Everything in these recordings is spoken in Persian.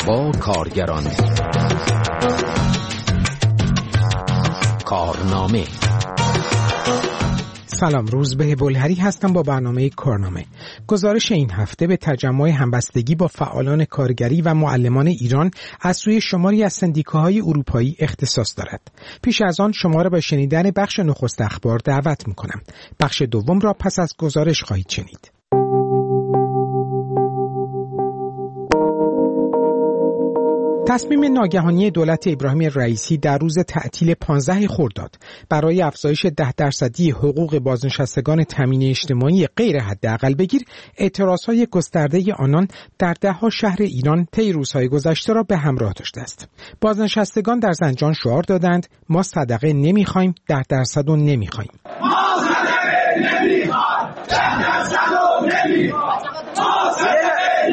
با کارگران. کارنامه. سلام، روزبه بلهری هستم با برنامه کارنامه. گزارش این هفته به تجمع همبستگی با فعالان کارگری و معلمان ایران از سوی شماری از سندیکاهای اروپایی اختصاص دارد. پیش از آن شما را به شنیدن بخش نخست اخبار دعوت می‌کنم. بخش دوم را پس از گزارش خواهید شنید. تصمیم ناگهانی دولت ابراهیم رئیسی در روز تعطیل 15 خرداد برای افزایش 10% حقوق بازنشستگان تامین اجتماعی غیر حداقل‌بگیر اعتراضهای گسترده آنان در ده‌ها شهر ایران طی روزهای گذشته را به همراه داشته است. بازنشستگان در زنجان شعار دادند: ما صدقه نمی‌خوایم، 10% رو نمی‌خوایم. ما صدقه نمی‌خوایم، 10% رو نمی‌خوایم. ما صدقه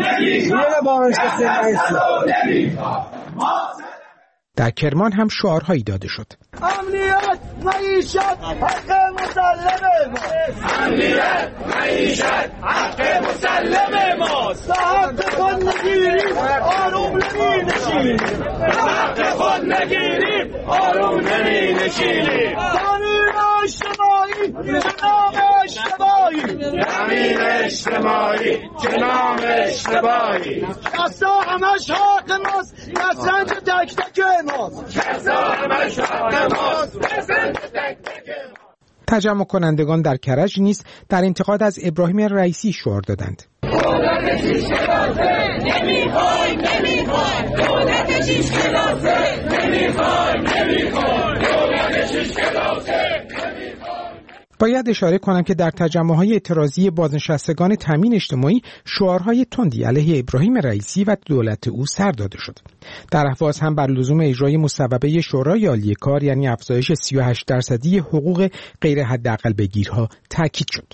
نمی‌خوایم. در کرمان هم شعارهایی داده شد. امنیت، معیشت، حق مسلم ماست. امنیت، معیشت، حق مسلم ماست. حق خود نگیریم، آروم نمی‌نشینیم. حق خود نگیریم، آروم نمی‌نشینیم. تامین اجتماعی، جناب اشتباهی. تامین اجتماعی، جناب اشتباهی. کسا همش حق ماست، نسنج تک تک ماست. کسا همش حق ماست، نسنج تک تک ماست. تجمع کنندگان در کرج نیز در انتقاد از ابراهیم رئیسی شعار دادند. دولت 6 کلاسه نمیخوایم، دولت 6 کلاسه نمیخوایم، دولت 6 کلاسه. باید اشاره کنم که در تجمع‌های اعتراضی بازنشستگان تامین اجتماعی شعارهای تندی علیه ابراهیم رئیسی و دولت او سر داده شد. در اهواز هم بر لزوم اجرای مصوبه شورای عالی کار، یعنی افزایش 38% حقوق غیر حداقل‌بگیرها تاکید شد.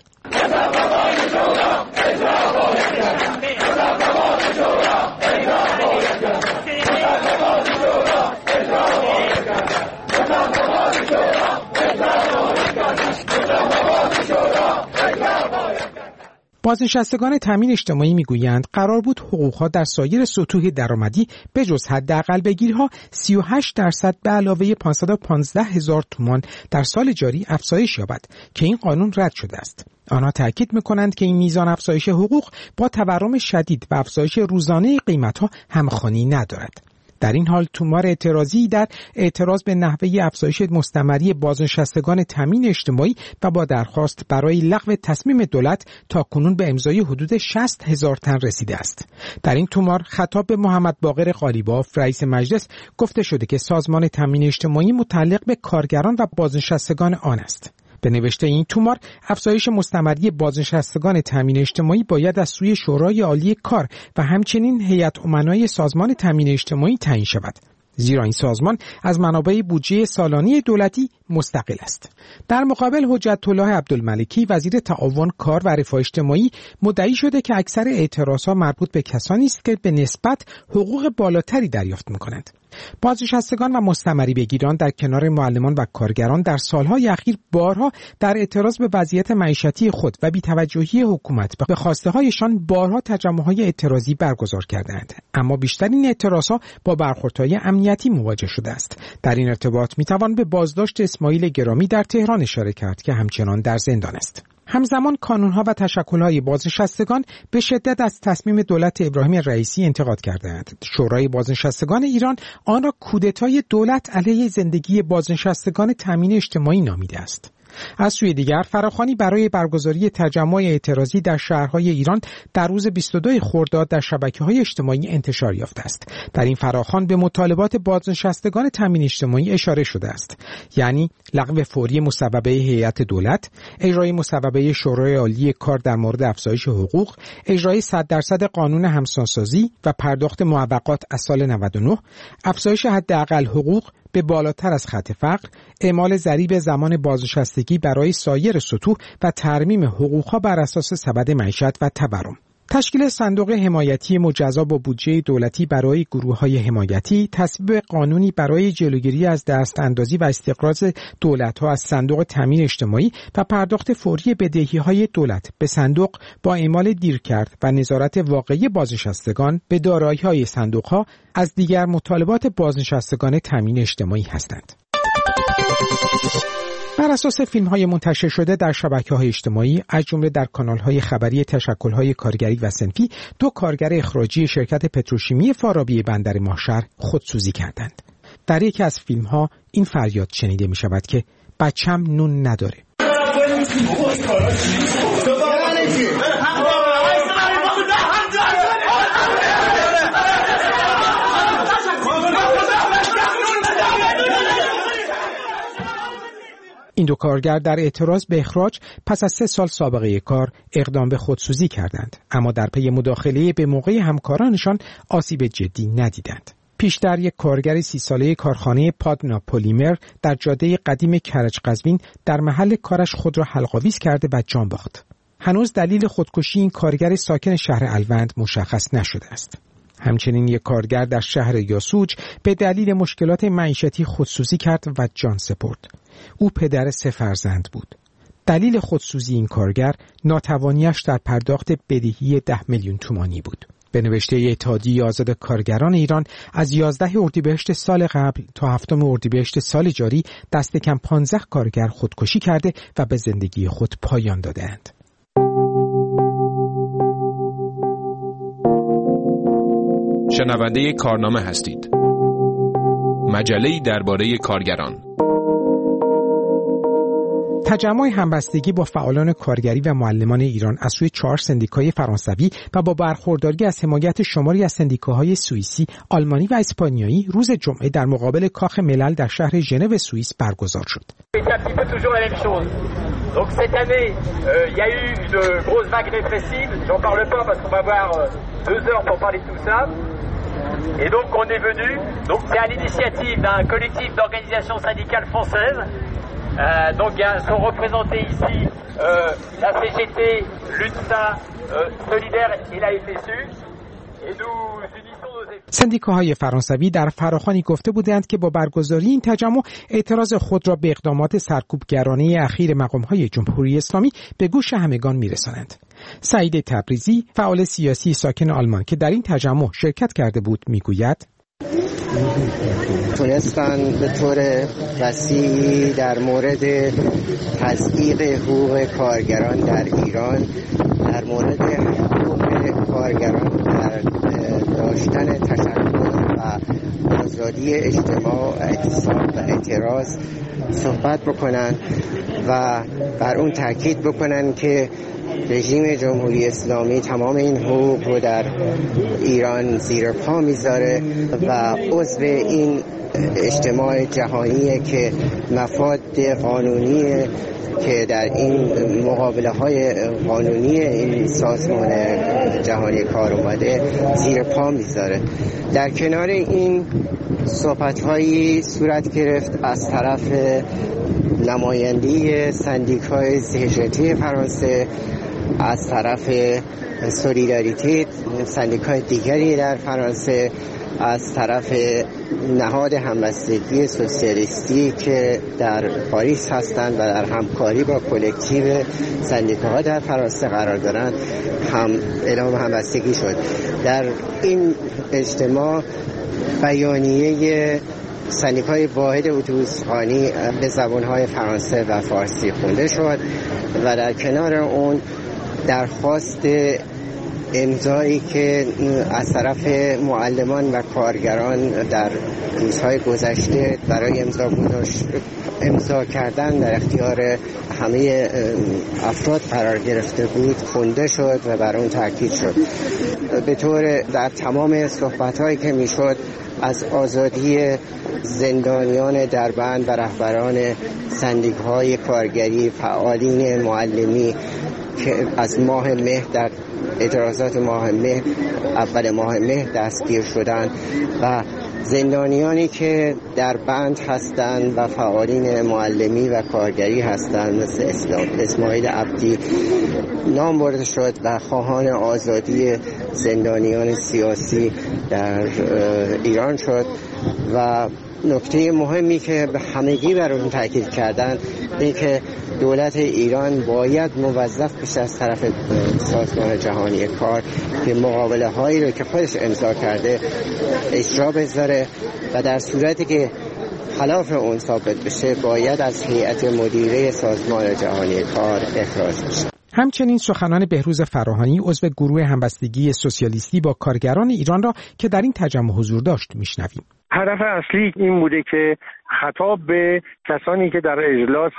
بازنشستگان تامین اجتماعی میگویند قرار بود حقوقها در سایر سطوح درآمدی به جز حداقل‌بگیرها 38% به علاوه 515,000 تومان در سال جاری افزایش یابد که این قانون رد شده است. آنها تاکید می‌کنند که این میزان افزایش حقوق با تورم شدید و افزایش روزانه قیمت‌ها همخوانی ندارد. در این حال تومار اعتراضی در اعتراض به نحوه افزایش مستمری بازنشستگان تامین اجتماعی و با درخواست برای لغو تصمیم دولت تاکنون به امضای حدود 60,000 تن رسیده است. در این تومار خطاب به محمد باقر قالیباف رئیس مجلس گفته شده که سازمان تامین اجتماعی متعلق به کارگران و بازنشستگان آن است. به نوشته این تومار افزایش مستمری بازنشستگان تامین اجتماعی باید از سوی شورای عالی کار و همچنین هیئت امنای سازمان تامین اجتماعی تعیین شود، زیرا این سازمان از منابع بودجه سالانه دولتی مستقل است. در مقابل حجت الله عبدالملکی وزیر تعاون کار و رفاه اجتماعی مدعی شده که اکثر اعتراضها مربوط به کسانی است که به نسبت حقوق بالاتری دریافت می‌کنند. بازنشستگان و مستمری بگیران در کنار معلمان و کارگران در سالهای اخیر بارها در اعتراض به وضعیت معیشتی خود و بی‌توجهی حکومت به خواسته‌هایشان بارها تجمع‌های اعتراضی برگزار کردند، اما بیشترین اعتراضها با برخوردهای امنیتی مواجه شده است. در این ارتباط می‌توان به بازداشت اسماعیل گرامی در تهران اشاره کرد که همچنان در زندان است. همزمان کانون‌ها و تشکل‌های بازنشستگان به شدت از تصمیم دولت ابراهیم رئیسی انتقاد کردند. شورای بازنشستگان ایران آن را کودتای دولت علیه زندگی بازنشستگان تامین اجتماعی نامیده است. از سوی دیگر فراخوانی برای برگزاری تجمع اعتراضی در شهرهای ایران در روز 22 خرداد در شبکه‌های اجتماعی انتشار یافته است. در این فراخوان به مطالبات بازنشستگان تامین اجتماعی اشاره شده است، یعنی لغو فوری مصوبه هیئت دولت، اجرای مصوبه شورای عالی کار در مورد افزایش حقوق، اجرای 100% قانون همسانسازی و پرداخت معوقات از سال 99، افزایش حداقل حقوق به بالاتر از خط فقر، اعمال ضریب زمان بازنشستگی برای سایر سطوح و ترمیم حقوقها بر اساس سبد معیشت و تورم. تشکیل صندوق حمایتی مجزا با بودجه دولتی برای گروه‌های حمایتی، تصویب قانونی برای جلوگیری از دست اندازی و استقراض دولت‌ها از صندوق تامین اجتماعی و پرداخت فوری بدهی‌های دولت به صندوق با اعمال دیرکرد و نظارت واقعی بازنشستگان به دارایی‌های صندوق‌ها از دیگر مطالبات بازنشستگان تامین اجتماعی هستند. بر اساس فیلم‌های منتشر شده در شبکه‌های اجتماعی از جمله در کانال‌های خبری تشکل‌های کارگری و صنفی، 2 کارگر اخراجی شرکت پتروشیمی فارابی بندر ماهشهر خودسوزی کردند. در یکی از فیلم‌ها این فریاد شنیده می‌شود که بچم نون نداره. این 2 کارگر در اعتراض به اخراج پس از 3 سال سابقه کار اقدام به خودسوزی کردند، اما در پی مداخله به موقع همکارانشان آسیب جدی ندیدند. پیشتر یک کارگر 30 ساله کارخانه پادنا پلیمر در جاده قدیم کرج قزوین در محل کارش خود را حلق‌آویز کرده و جان باخت. هنوز دلیل خودکشی این کارگر ساکن شهر الوند مشخص نشده است. همچنین یک کارگر در شهر یاسوج به دلیل مشکلات معیشتی خودسوزی کرد و جان سپرد. او پدر 3 فرزند بود. دلیل خودسوزی این کارگر ناتوانیش در پرداخت بدهی 10 میلیون تومانی بود. به نوشته اتحادیه آزاد کارگران ایران از 11 اردیبهشت سال قبل تا 7 اردیبهشت سال جاری دست کم 15 کارگر خودکشی کرده و به زندگی خود پایان داده‌اند. شنونده کارنامه هستید. مجله‌ای درباره کارگران. تجمع همبستگی با فعالان کارگری و معلمان ایران از سوی 4 سندیکای فرانسوی و با برخورداری از حمایت شماری از سندیکاهای سوئیسی، آلمانی و اسپانیایی روز جمعه در مقابل کاخ ملل در شهر ژنو سوئیس برگزار شد. Donc cette année, il y a eu une grosse vague répressive. J'en parle pas parce qu'on va avoir 2 heures pour parler de tout ça. Et donc on est venu. Donc c'est à l'initiative d'un collectif d'organisations syndicales françaises. Donc sont représentés ici la CGT, l'UNSA, Solidaire et la FSU. Et nous unissons nos efforts. سندیکاهای فرانسوی در فراخوانی گفته بودند که با برگزاری این تجمع اعتراض خود را به اقدامات سرکوبگرانه اخیر مقام‌های جمهوری اسلامی به گوش همگان می‌رسانند. سعید تبریزی، فعال سیاسی ساکن آلمان که در این تجمع شرکت کرده بود، می‌گوید تونستن به طور وسیعی در مورد تضییق حقوق کارگران در ایران، در مورد حقوق کارگران در داشتن تشکل و آزادی اجتماع، اعتصاب و اعتراض صحبت بکنن و بر اون تاکید بکنن که رژیم جمهوری اسلامی تمام این حقوق رو در ایران زیر پا میذاره و عضو این اجتماع جهانیه که مفاد قانونی که در این مقابله های قانونی این سازمان جهانی کار اومده زیر پا میذاره. در کنار این صحبت هایی صورت گرفت از طرف نماینده سندیکای CGT فرانسه، از طرف سولیداریته سندیکای دیگری در فرانسه، از طرف نهاد همبستگی سوسیالیستی که در پاریس هستند و در همکاری با کلکتیو سندیکاها در فرانسه قرار دارند هم اعلام همبستگی شد. در این اجتماع بیانیه سندیکای واحد اتوبوسخوانی به زبانهای فرانسه و فارسی خونده شد و در کنار اون درخواست امضایی که از طرف معلمان و کارگران در روزهای گذشته برای امضا کردن در اختیار همه افراد قرار گرفته بود خونده شد و بر اون تاکید شد. به طور در تمام صحبت‌هایی که میشد از آزادی زندانیان در بند و رهبران سندیکاهای کارگری، فعالین معلمی که از ماه مهر در اعتراضات اول ماه مهر دستگیر شدند و زندانیانی که در بند هستند و فعالین معلمی و کارگری هستند مثل اسماعیل عبدی نام برده شد و خواهان آزادی زندانیان سیاسی در ایران شد. و نکته مهمی که به همگی بر اون تاکید کردن اینه که دولت ایران باید موظف بشه از طرف سازمان جهانی کار که مقابله هایی رو که خودش امضا کرده اجرا بذاره و در صورتی که خلاف اون ثابت بشه باید از هیئت مدیره سازمان جهانی کار اخراج بشه. همچنین سخنان بهروز فراهانی عضو گروه همبستگی سوسیالیستی با کارگران ایران را که در این تجمع حضور داشت میشنویم. هدف اصلی این بوده که خطاب به کسانی که در اجلاس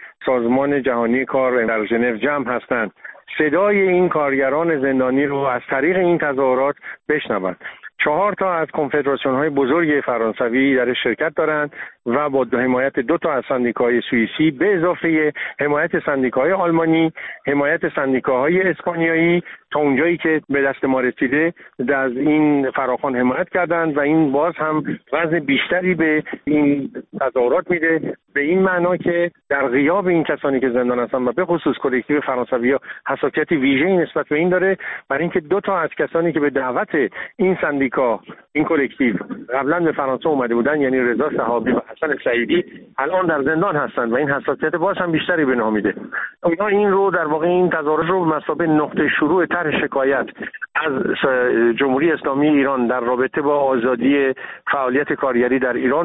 سازمان جهانی کار در ژنو جمع هستند صدای این کارگران زندانی رو از طریق این تظاهرات بشنوند. 4 تا از کنفدراسیون‌های بزرگ فرانسوی در شرکت دارند و با حمایت 2 تا از سندیکاهای سوئیسی به اضافه حمایت سندیکاهای آلمانی، حمایت سندیکاهای اسپانیایی تا اونجایی که به دست ما رسیده از این فراخوان حمایت کردند و این باز هم وزن بیشتری به این تظاهرات میده، به این معنا که در غیاب این کسانی که زندان هستند و به خصوص کلکتیو فرانسوی‌ها حساسیت ویژه‌ای نسبت به این داره، برای اینکه 2 تا از کسانی که به دعوت این سندیکا این کلکتیو قبلا به فرانسه اومده بودن، یعنی رضا صحابی و حسن سعیدی، الان در زندان هستند و این حساسیت باز هم بیشتری به نام میده. اونها این رو در واقع این تظاهرات رو به مثابه نقطه شروع طرح شکایت از جمهوری اسلامی ایران در رابطه با آزادی فعالیت کارگری در ایران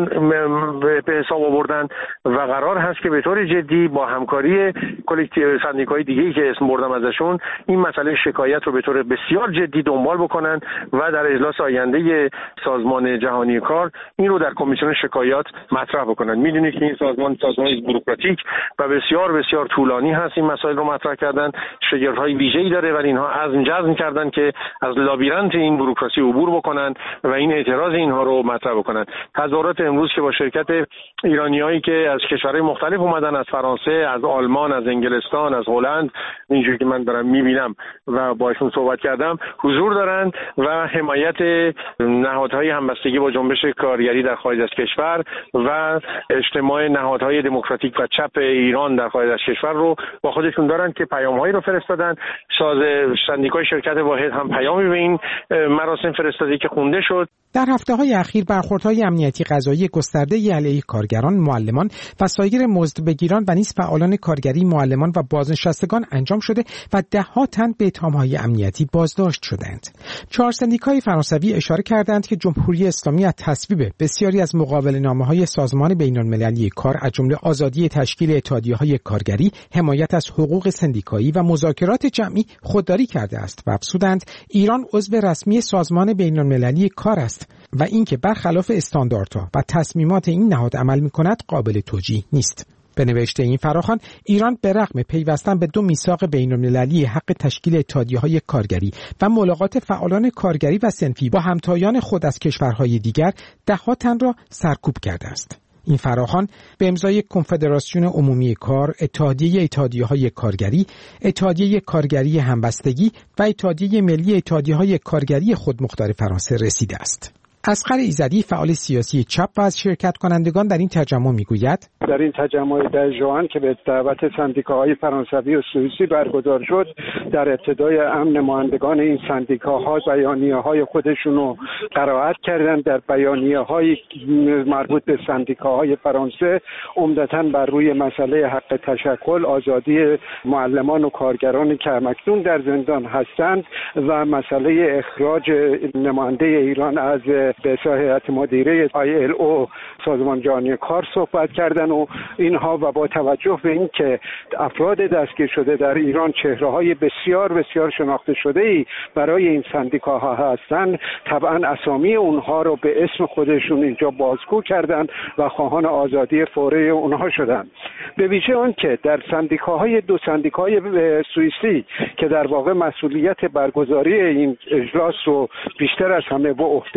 به حساب آوردن و قرار هست که به طور جدی با همکاری کلکتیو سندیکای دیگه‌ای که اسم بردم ازشون این مسئله شکایت رو به طور بسیار جدی دنبال بکنن و در اجلاس آینده سازمان جهانی کار این رو در کمیسیون شکایات مطرح بکنن. میدونید که این سازمانی بوروکراتیک و بسیار بسیار طولانی هست. این مسائل رو مطرح کردن، شگردهای ویژه‌ای داره ولی اینها عزم جزم کردن که از لابیرنت این بوروکراسی عبور بکنن و این اعتراض اینها رو مطرح بکنن. تظاهرات امروز که با شرکت ایرانیایی که از کشورهای مختلف اومدن، از فرانسه، از آلمان، از انگلستان، از هلند، اینجوری که من دارم میبینم و باشون صحبت کردم حضور دارند و حمایت نهادهای همبستگی با جنبش کارگری در خارج از کشور و اجتماع نهادهای دموکراتیک و چپ ایران در خارج از کشور رو با خودشون دارن که پیام‌هایی رو فرستادن. سندیکای شرکت واحد هم پیامی به این مراسم فرستاده که خونده شد. در هفته‌های اخیر برخوردهای امنیتی قضایی گسترده‌ای علیه کارگران، معلمان و سایر مزدبگیران و نیز فعالان کارگری، معلمان و بازنشستگان انجام شده و ده‌ها تن به اتهام‌های امنیتی بازداشت شدند. 4 سندیکای فرانسوی اشاره کردند که جمهوری اسلامی از تصویب بسیاری از مقابله‌نامه‌های سازمان بین‌المللی کار از جمله آزادی تشکیل اتحادیه‌های کارگری، حمایت از حقوق سندیکایی و مذاکرات جمعی خودداری کرده است و افزودند ایران عضو رسمی سازمان بین‌المللی کار است و اینکه برخلاف استانداردها و تصمیمات این نهاد عمل می‌کند قابل توجیه نیست. به نوشته این فراخوان، ایران به رغم پیوستن به 2 میثاق بین‌المللی حق تشکیل اتحادیه‌های کارگری و ملاقات فعالان کارگری و صنفی با همتایان خود از کشورهای دیگر، ده‌ها تن را سرکوب کرده است. این فراخوان به امضای کنفدراسیون عمومی کار، اتحادیه‌های کارگری، اتحادیه کارگری همبستگی و اتحادیه ملی اتحادیه‌های کارگری خودمختار فرانسه رسیده است. اصغر ایزدی فعال سیاسی چپ و از شرکت کنندگان در این تجمع میگوید در این تجمع 10 ژوئن که به دعوت سندیکاهای فرانسوی و سوئیسی برگزار شد، در ابتدای نمایندگان این سندیکاها بیانیه‌های خودشون رو قرائت کردند. در بیانیه‌های مربوط به سندیکاهای فرانسه عمدتاً بر روی مسئله حق تشکل، آزادی معلمان و کارگرانی که همکنون در زندان هستند و مسئله اخراج نماینده ایران از به هیئت مدیره ILO سازمان جهانی کار صحبت کردن و اینها و با توجه به این که افراد دستگیر شده در ایران چهره‌های بسیار بسیار شناخته شده‌ای برای این سندیکاها هستند، طبعا اسامی اونها رو به اسم خودشون اینجا بازگو کردن و خواهان آزادی فوری اونها شدن. به ویژه آن که در سندیکاهای 2 سندیکای سوئیسی که در واقع مسئولیت برگزاری این اجلاس رو بیشتر از همه به عهده داشتن،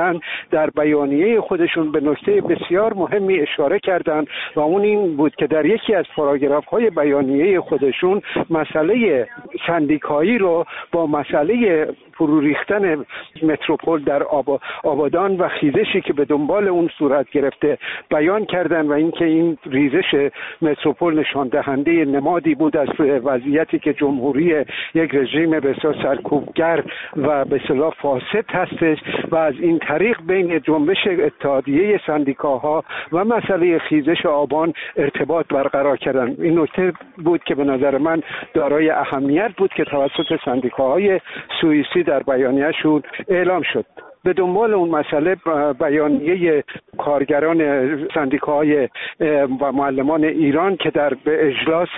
کردن در بیانیه خودشون به نکته بسیار مهمی اشاره کردند و اون این بود که در یکی از پاراگراف‌های بیانیه خودشون مسئله سندیکایی رو با مسئله فرو ریختن متروپول در آبادان و خیزشی که به دنبال اون صورت گرفته بیان کردن و اینکه این ریزش متروپول نشان دهنده نمادی بود از وضعیتی که جمهوری یک رژیم بسیار سرکوبگر و به اصطلاح فاسد هستش و از این طریق بین جنبش اتحادیه سندیکاها و مسئله خیزش آبان ارتباط برقرار کردن. این نکته بود که به نظر من دارای اهمیت بود که توسط سندیکاهای سوئیسی در بیانیه‌شون اعلام شد. به دنبال اون مسئله بیانیه کارگران سندیکاهای و معلمان ایران که در به اجلاس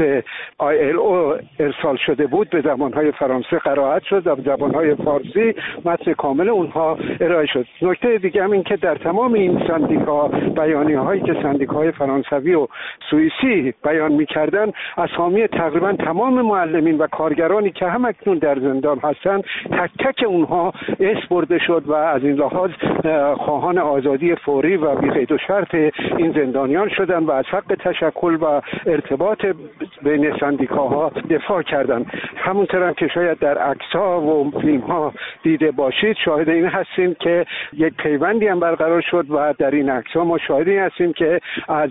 ILO ارسال شده بود به زبانهای فرانسه قرائت شد و به زبانهای فارسی متن کامل اونها ارائه شد. نکته دیگه هم این که در تمام این سندیکا بیانیه‌هایی که سندیکاهای فرانسوی و سوئیسی بیان می‌کردن اسامی تقریبا تمام معلمین و کارگرانی که هم اکنون در زندان هستند تک تک اونها اسم برده شد و از این لحاظ خواهان آزادی فوری و بی قید و شرط این زندانیان شدند و از حق تشکل و ارتباط بین سندیکاها دفاع کردند. همونطور هم که شاید در عکس‌ها و فیلم‌ها دیده باشید شاهد این هستیم که یک پیوندی هم برقرار شد و در این عکس‌ها ما شاهد این هستیم که از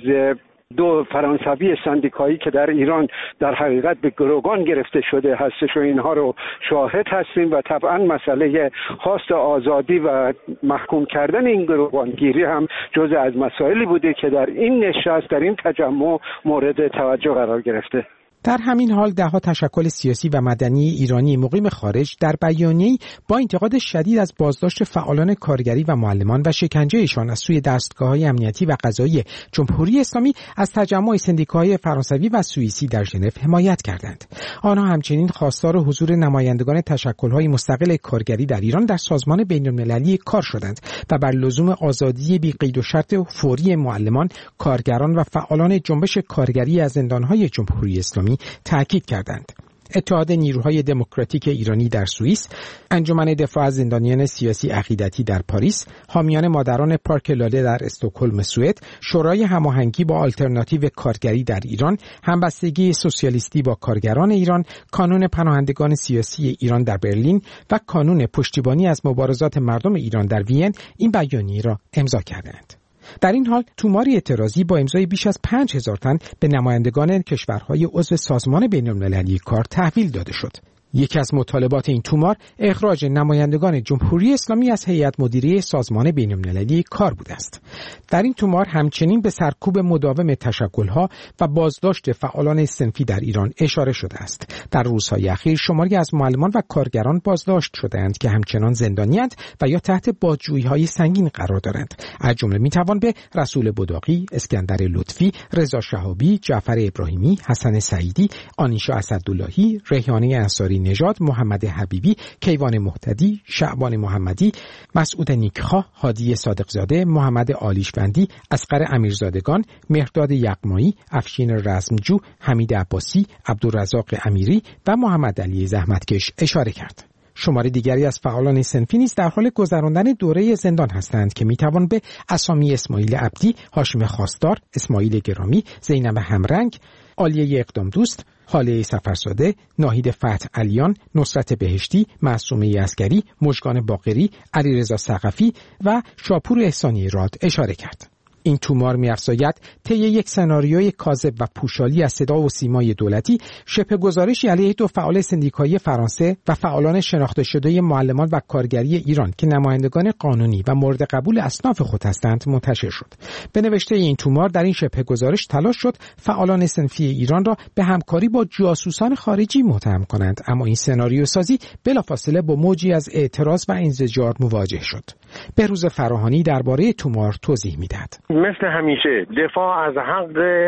دو فرانسوی سندیکایی که در ایران در حقیقت به گروگان گرفته شده هستش و اینها رو شاهد هستیم و طبعا مسئله خواست آزادی و محکوم کردن این گروگانگیری هم جزء از مسائلی بوده که در این نشست در این تجمع مورد توجه قرار گرفته. در همین حال دهها تشکل سیاسی و مدنی ایرانی مقیم خارج در بیانیه‌ای با انتقاد شدید از بازداشت فعالان کارگری و معلمان و شکنجهشان از سوی دستگاه‌های امنیتی و قضایی جمهوری اسلامی از تجمع سندیکاهای فرانسوی و سوئیسی در ژنو حمایت کردند. آنها همچنین خواستار حضور نمایندگان تشکل‌های مستقل کارگری در ایران در سازمان بین‌المللی کار شدند و بر لزوم آزادی بی قید و شرط فوری معلمان، کارگران و فعالان جنبش کارگری از زندان‌های جمهوری اسلامی تأکید کردند. اتحاد نیروهای دموکراتیک ایرانی در سوئیس، انجمن دفاع از زندانیان سیاسی عقیدتی در پاریس، حامیان مادران پارک لاله در استکهلم سوئد، شورای هماهنگی با آلترناتیو کارگری در ایران، همبستگی سوسیالیستی با کارگران ایران، کانون پناهندگان سیاسی ایران در برلین و کانون پشتیبانی از مبارزات مردم ایران در وین این بیانیه را امضا کردند. در این حال توماری اعتراضی با امضای بیش از 5000 تن به نمایندگان کشورهای عضو سازمان بین‌المللی کار تحویل داده شد. یکی از مطالبات این تومار اخراج نمایندگان جمهوری اسلامی از هیئت مدیره سازمان بین‌المللی کار بوده است. در این تومار همچنین به سرکوب مداوم تشکل‌ها و بازداشت فعالان صنفی در ایران اشاره شده است. در روزهای اخیر شماری از معلمان و کارگران بازداشت شده‌اند که همچنان زندانی‌اند و یا تحت بازجویی‌های سنگین قرار دارند. از جمله می‌توان به رسول بداقی، اسکندر لطفی، رضا شهابی، جعفر ابراهیمی، حسن سعیدی، آنیشا اسداللهی، ریحانه انصاری نژاد، محمد حبیبی، کیوان مهتدی، شعبان محمدی، مسعود نیکخواه، هادی صادقزاده، محمد آلیشوندی، اصغر امیرزادگان، مهرداد یغمایی، افشین رزمجو، حمید عباسی، عبدالرزاق امیری و محمد علی زحمتکش اشاره کرد. شمار دیگری از فعالان صنفی نیز در حال گذراندن دوره زندان هستند که میتوان به اسامی اسماعیل عبدی، هاشم خواستار، اسماعیل گرامی، زینب همرنگ، عالیه اقدام دوست، حاله سفرزاده، ناهید فتح علیان، نصرت بهشتی، معصومه عسکری، مژگان باقری، علیرضا ثقفی و شاپور احسانی راد اشاره کرد. این تومار می‌افزاید طی یک سناریوی کاذب و پوشالی از صدا و سیمای دولتی شبه گزارشی علیه دو فعال سندیکایی فرانسه و فعالان شناخته شده معلمان و کارگری ایران که نمایندگان قانونی و مورد قبول اصناف خود هستند منتشر شد. به نوشته این تومار در این شبه گزارش تلاش شد فعالان صنفی ایران را به همکاری با جاسوسان خارجی متهم کنند، اما این سناریو سازی بلافاصله با موجی از اعتراض و انزجار مواجه شد. بهروز فراهانی درباره تومار توضیح می‌دهد. مثل همیشه دفاع از حق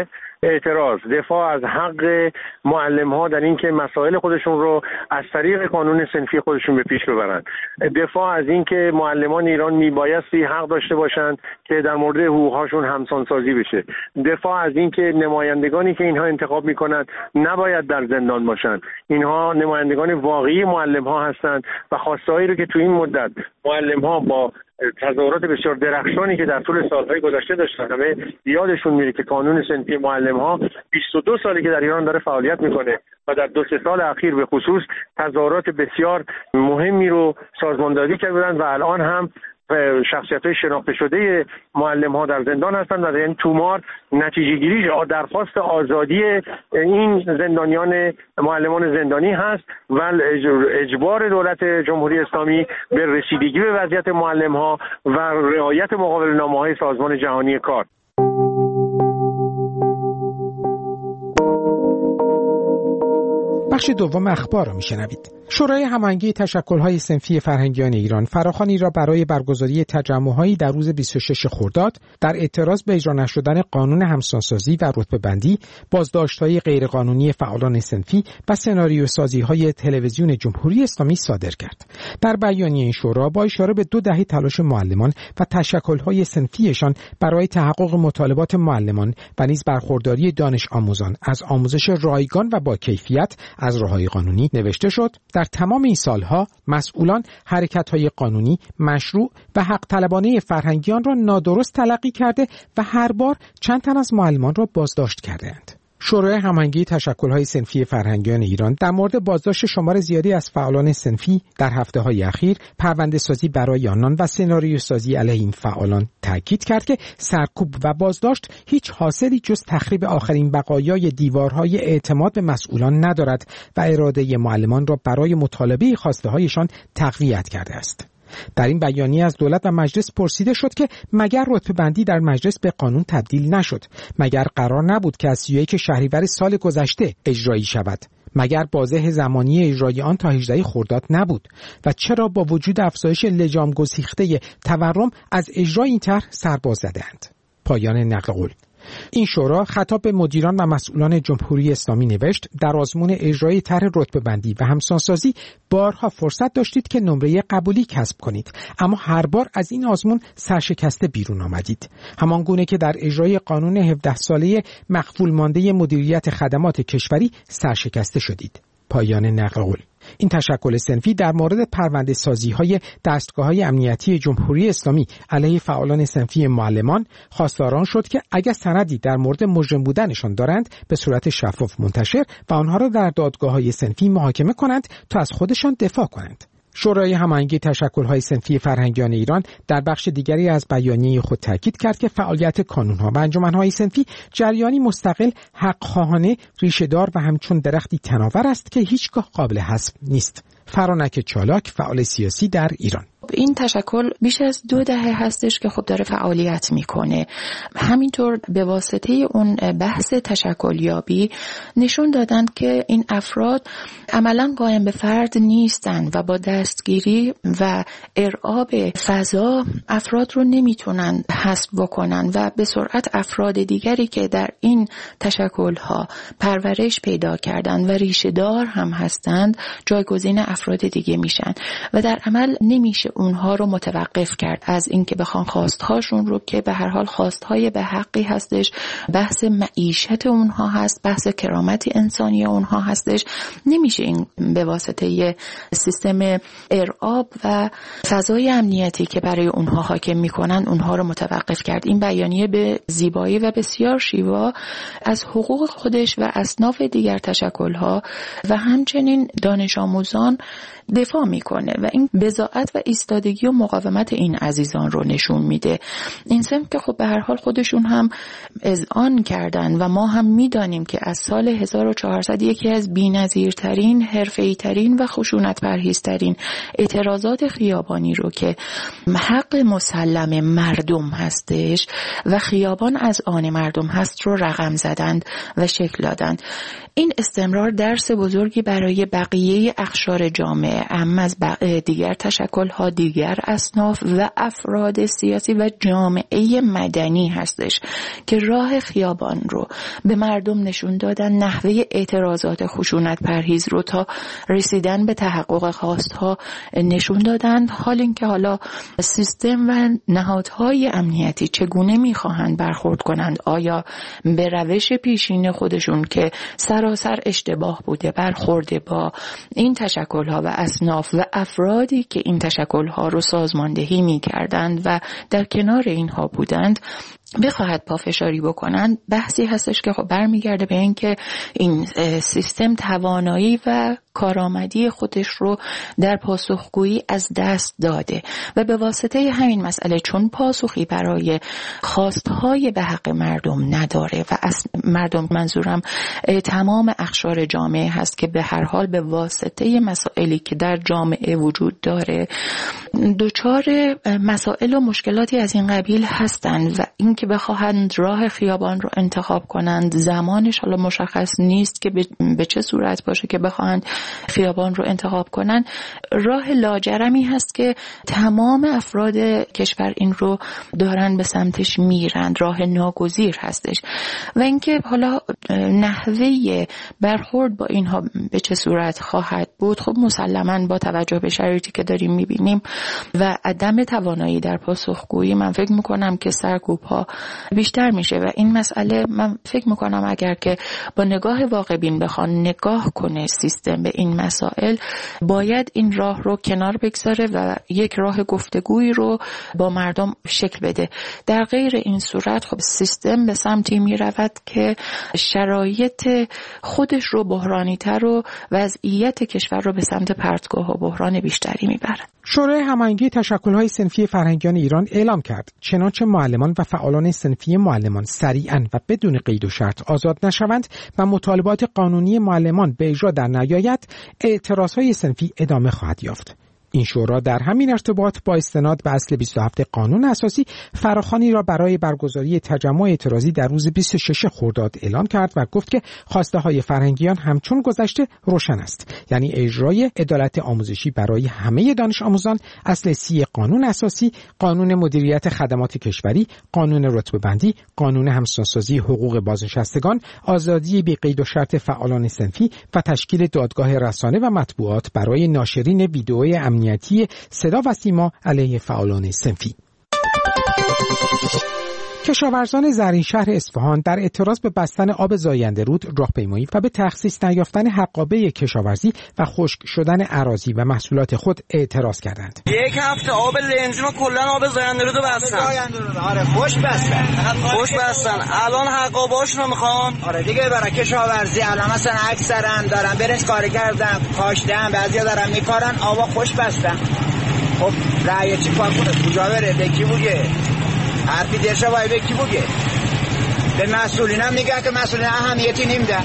اعتراض، دفاع از حق معلم‌ها در اینکه مسائل خودشون رو از طریق قانون صنفی خودشون به پیش ببرن، دفاع از اینکه معلمان ایران میبایستی حق داشته باشند که در مورد حقوق‌هاشون همسانسازی بشه، دفاع از اینکه نمایندگانی که اینها انتخاب میکنند نباید در زندان باشند، اینها نمایندگان واقعی معلم‌ها هستند و خواسته‌هایی رو که تو این مدت معلم‌ها با تظاهرات بسیار درخشانی که در طول سالهای گذشته داشتن، همه یادشون میره که قانون صنفی معلم‌ها 22 سالی که در ایران داره فعالیت میکنه و در 2-3 سال اخیر به خصوص تظاهرات بسیار مهمی رو سازماندهی کردن و الان هم شخصیت‌های شناخته شده معلم‌ها در زندان هستند و این تومار نتیجه گیری درخواست آزادی این زندانیان معلمان زندانی هست و اجبار دولت جمهوری اسلامی به رسیدگی به وضعیت معلم‌ها و رعایت مقابله‌نامه‌های سازمان جهانی کار. بخش دوم اخبار را میشنوید. شورای هماهنگی تشکل‌های صنفی فرهنگیان ایران فراخوانی را برای برگزاری تجمع‌هایی در روز 26 خرداد در اعتراض به اجرا نشدن قانون همسانسازی و رتبه‌بندی، بازداشت‌های غیرقانونی فعالان صنفی و سناریوسازی‌های تلویزیون جمهوری اسلامی صادر کرد. در بیانیه این شورا با اشاره به 2 دهه تلاش معلمان و تشکل‌های صنفیشان برای تحقق مطالبات معلمان و نیز برخورداری دانش آموزان از آموزش رایگان و با کیفیت از راه‌های قانونی نوشته شد. در تمام این سالها مسئولان حرکت‌های قانونی، مشروع و حق طلبانه فرهنگیان را نادرست تلقی کرده و هر بار چند تن از معلمان را بازداشت کردند. شورای هماهنگی تشکل‌های صنفی فرهنگیان ایران در مورد بازداشت شمار زیادی از فعالان صنفی در هفته‌های اخیر، پرونده‌سازی برای آنان و سناریوسازی علیه این فعالان تاکید کرد که سرکوب و بازداشت هیچ حاصلی جز تخریب آخرین بقایای دیوارهای اعتماد به مسئولان ندارد و اراده معلمان را برای مطالبه خواسته‌هایشان تقویت کرده است. در این بیانیه از دولت و مجلس پرسیده شد که مگر رتبه‌بندی در مجلس به قانون تبدیل نشد؟ مگر قرار نبود که از 31 شهریور سال گذشته اجرایی شود؟ مگر بازه زمانی اجرای آن تا 18 خرداد نبود؟ و چرا با وجود افزایش لجام گسیخته تورم از اجرای این طرح سرباز زدند؟ پایان نقل قول. این شورا خطاب به مدیران و مسئولان جمهوری اسلامی نوشت: در آزمون اجرای طرح رتبه‌بندی و همسانسازی بارها فرصت داشتید که نمره قبولی کسب کنید، اما هر بار از این آزمون سرشکسته بیرون آمدید. همان گونه که در اجرای قانون 17 ساله مخفول مانده مدیریت خدمات کشوری سرشکسته شدید. پایان نقل قول. این تشکل صنفی در مورد پرونده سازی های دستگاه‌های امنیتی جمهوری اسلامی علیه فعالان صنفی معلمان خواستاران شد که اگر سندی در مورد مجرم بودنشان دارند به صورت شفاف منتشر و آنها را در دادگاه‌های صنفی محاکمه کنند تا از خودشان دفاع کنند. شورای هماهنگی تشکل‌های صنفی فرهنگیان ایران در بخش دیگری از بیانیه خود تاکید کرد که فعالیت کانون‌ها و انجمن‌های صنفی جریانی مستقل، حق‌خواهانه، ریشه‌دار و همچون درختی تناور است که هیچگاه قابل حذف نیست. فرانک چالاک، فعال سیاسی در ایران: این تشکل بیش از 2 دهه هستش که خب داره فعالیت میکنه. همینطور به واسطه اون بحث تشکلیابی نشون دادن که این افراد عملاً قائم به فرد نیستن و با دستگیری و ارعاب فضا افراد رو نمیتونن حذف بکنن و به سرعت افراد دیگری که در این تشکل‌ها پرورش پیدا کردن و ریشه دار هم هستند جایگزین افراد دیگه میشن و در عمل نمیشه اونها رو متوقف کرد از اینکه بخوان خواستهاشون رو که به هر حال خواستهای به حقی هستش، بحث معیشت اونها هست، بحث کرامت انسانی اونها هستش، نمیشه این به واسطه سیستم ارعاب و فضای امنیتی که برای اونها حاکم میکنن اونها رو متوقف کرد. این بیانیه به زیبایی و بسیار شیوا از حقوق خودش و اصناف دیگر تشکل‌ها و همچنین دانش آموزان دفاع میکنه و این بضاعت و ایستادگی و مقاومت این عزیزان رو نشون میده. این سمت که خب به هر حال خودشون هم اذعان کردن و ما هم میدانیم که از سال 1400 یکی از بی‌نظیرترین، حرفه‌ای‌ترین و خشونت پرهیزترین اعتراضات خیابانی رو که حق مسلم مردم هستش و خیابان از آن مردم هست رو رقم زدند و شکل دادند. این استمرار درس بزرگی برای بقیه اقشار جامعه، اما از دیگر تشکل‌ها، دیگر اصناف و افراد سیاسی و جامعه مدنی هستش که راه خیابان رو به مردم نشون دادن، نحوه اعتراضات خشونت پرهیز رو تا رسیدن به تحقق خواستها نشون دادن. حال اینکه حالا سیستم و نهادهای امنیتی چگونه میخواهند برخورد کنند، آیا به روش پیشین خودشون که سراسر اشتباه بوده برخورده با این تشکل‌ها و اصناف و افرادی که این تشکل‌ها رو سازماندهی می‌کردند و در کنار اینها بودند بخواهد پافشاری بکنند، بحثی هستش که خب برمیگرده به این که این سیستم توانایی و کارآمدی خودش رو در پاسخگویی از دست داده و به واسطه همین مسئله چون پاسخی برای خواستهای به حق مردم نداره و مردم منظورم تمام اقشار جامعه هست که به هر حال به واسطه مسائلی که در جامعه وجود داره دچار مسائل و مشکلاتی از این قبیل هستند و این که بخواهند راه خیابان رو انتخاب کنند، زمانش حالا مشخص نیست که به چه صورت باشه که بخواهند خیابان رو انتخاب کنند. راه لاجرمی هست که تمام افراد کشور این رو دارن به سمتش میرند، راه ناگزیر هستش و اینکه حالا نحوه برخورد با اینها به چه صورت خواهد بود، خب مسلماً با توجه به شرایطی که داریم میبینیم و عدم توانایی در پاسخگویی، من فکر میکنم که سرکوب‌ها بیشتر میشه و این مسئله من فکر میکنم اگر که با نگاه واقع بین بخوان نگاه کنه سیستم به این مسائل، باید این راه رو کنار بگذاره و یک راه گفتگویی رو با مردم شکل بده. در غیر این صورت خب سیستم به سمتی میرود که شرایط خودش رو بحرانی‌تر و وضعیت کشور رو به سمت پرتگاه و بحران بیشتری میبره. شورای هماهنگی تشکل‌های صنفی فرهنگیان ایران اعلام کرد چنانچه معلمان و فعالان صنفی معلمان سریعاً و بدون قید و شرط آزاد نشوند و مطالبات قانونی معلمان به اجرا در نیاید، اعتراضهای صنفی ادامه خواهد یافت. این شورا در همین ارتباط با استناد به اصل 27 قانون اساسی فراخوانی را برای برگزاری تجمع اعتراضی در روز 26 خرداد اعلام کرد و گفت که خواسته های فرهنگیان همچون گذشته روشن است، یعنی اجرای عدالت آموزشی برای همه دانش آموزان، اصل 30 قانون اساسی، قانون مدیریت خدمات کشوری، قانون رتبه‌بندی، قانون همسانسازی حقوق بازنشستگان، آزادی بی قید و شرط فعالان صنفی و تشکیل دادگاه رسانه و مطبوعات برای ناشرین ویدئوی امنیتی صدا و سیما علیه فعالان صنفی. کشاورزان زرینشهر اصفهان در اعتراض به بستن آب زاینده رود راهپیمایی و به تخصیص نیافتن حقابه کشاورزی و خشک شدن اراضی و محصولات خود اعتراض کردند. یک هفته آب لنجون و کلا آب زاینده رود بستن. آره خوش بستن. الان حقابه‌اشون رو میخوان. آره دیگه برای کشاورزی الان مثلا اکثرا دارن برنج کار کردن، کاشتن، بعضیا دارن میکارن، آبا خوش بستن. خب رعیه چی کار کنه؟ کجا بره؟ به کی بوگه؟ حرفی درشه باید به کی بگه؟ به مسئولین هم میگه که مسئولین اهمیتی نمیدن.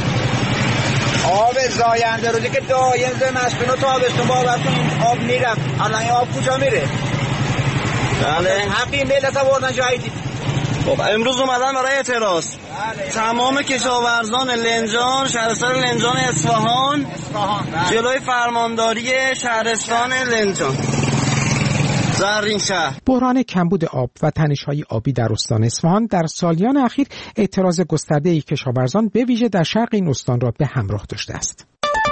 آب زاینده روزی که دایم به مسئولین و تابستون بابتون آب میرم، الان این آب کجا میره؟ بله حقی ملت آوردن جایی دید. خب امروز اومدن برای اعتراض. تمام کشاورزان لنجان، شهرستان لنجان اصفهان جلوی فرمانداری شهرستان لنجان زرینشهر. بحران کمبود آب و تنش‌های آبی در استان اصفهان در سالیان اخیر اعتراض گسترده‌ای کشاورزان به ویژه در شرق این استان را به همراه داشته است.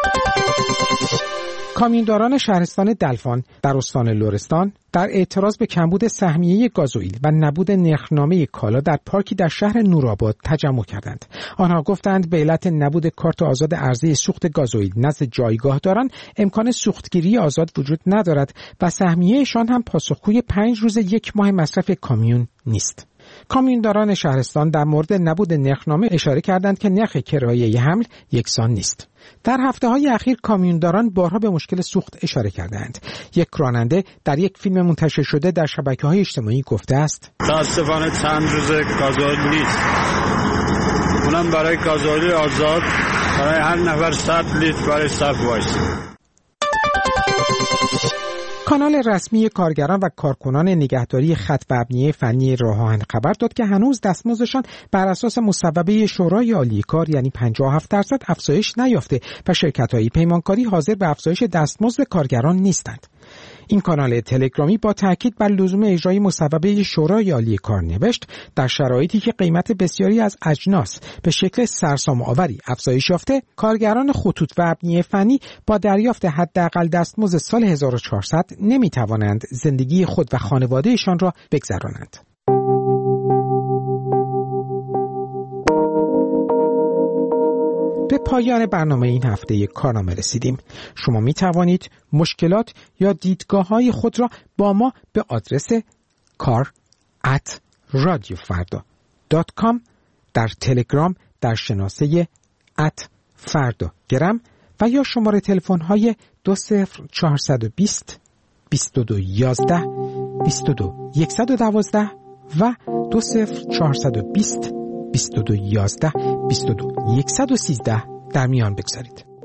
کامیونداران شهرستان دلفان در استان لرستان در اعتراض به کمبود سهمیه گازوئیل و نبود نرخنامه کالا در پارکی در شهر نورآباد تجمع کردند. آنها گفتند به علت نبود کارت آزاد عرضه سوخت گازوئیل نزد جایگاهداران امکان سوختگیری آزاد وجود ندارد و سهمیه‌شان هم پاسخگوی 5 روز 1 ماه مصرف کامیون نیست. کامیونداران شهرستان در مورد نبود نرخنامه اشاره کردند که نرخ کرایه حمل یکسان نیست. در هفته‌های اخیر کامیونداران بارها به مشکل سوخت اشاره کردند. یک راننده در یک فیلم منتشر شده در شبکه‌های اجتماعی گفته است: متأسفانه چند روز گازوئیل نیست. اونم برای گازوئیل آزاد برای هر نفر 100 لیتر برای صف وایس. کانال رسمی کارگران و کارکنان نگهداری خط و ابنیه فنی راه آهن خبر داد که هنوز دستمزدشان بر اساس مصوبه شورای عالی کار یعنی 57% افزایش نیافته و شرکت‌های پیمانکاری حاضر به افزایش دستمزد کارگران نیستند. این کانال تلگرامی با تاکید بر لزوم اجرای مصوبه شورای عالی کار نوشت در شرایطی که قیمت بسیاری از اجناس به شکل سرسام‌آوری افزایش یافته، کارگران خطوط و ابنیه فنی با دریافت حداقل دستمزد سال 1400 نمی‌توانند زندگی خود و خانواده‌شان را بگذرانند. به پایان برنامه این هفته کارنامه رسیدیم. شما می توانید مشکلات یا دیدگاه‌های خود را با ما به آدرس kar@radiofarda.com در تلگرام در شناسه @fardagram و یا شماره تلفن‌های 20420 2211 22112 و 20420 2211 22113 در میان بگذارید.